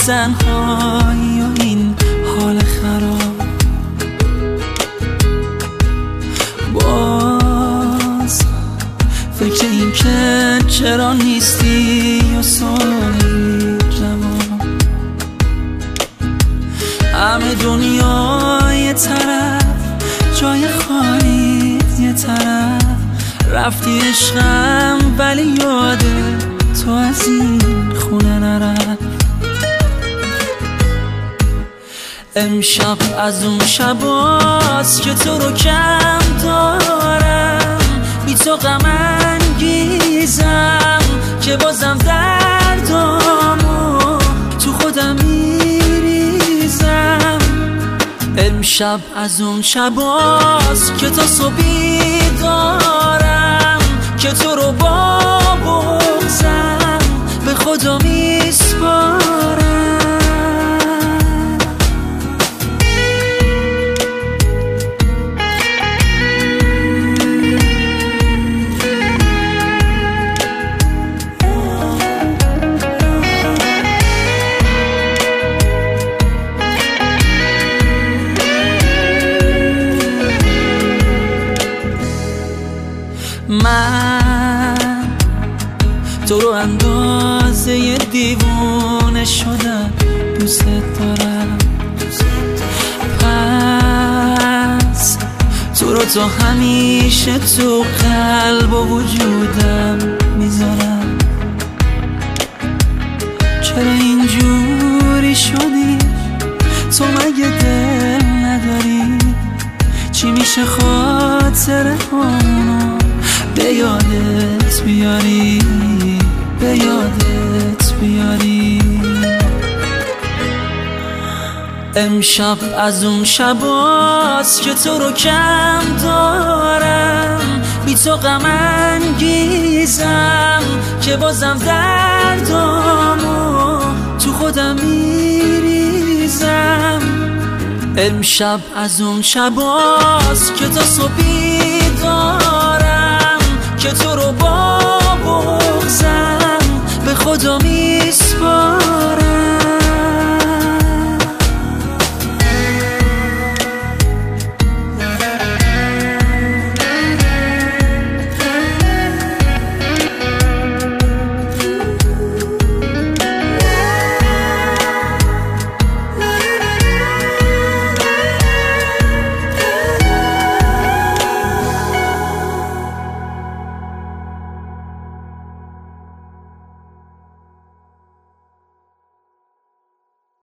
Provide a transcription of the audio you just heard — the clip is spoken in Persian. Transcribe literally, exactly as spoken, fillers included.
تنهایی و این حال خراب، باز فکر این که چرا نیستی و سوالی جواب. همه دنیا یه طرف، جای خالی یه طرف، رفتی عشقم ولی یاده تو از این خونه نرفت. امشب از اون شباست که تو رو کم دارم، بی تو غم انگیزم که بازم دردامو تو خودم میریزم. امشب از اون شباست که تا صبحی دارم که تو رو با بغضم به خدا میسپارم. من تو رو اندازه یه دیوونه شدم، دوست دارم. پس تو رو تا همیشه تو قلب و وجودم میذارم. چرا اینجوری شدی؟ تو مگه دل نداری؟ چی میشه خاطره همونو به یادت بیاری، به یادت بیاری؟ امشب از اون شباست که تو رو کم دارم، بی تو غم انگیزم که بازم دردامو تو خودم میریزم. امشب از اون شباست که تا صبحی دارم که تو رو با بغضم به خدا میسپارم.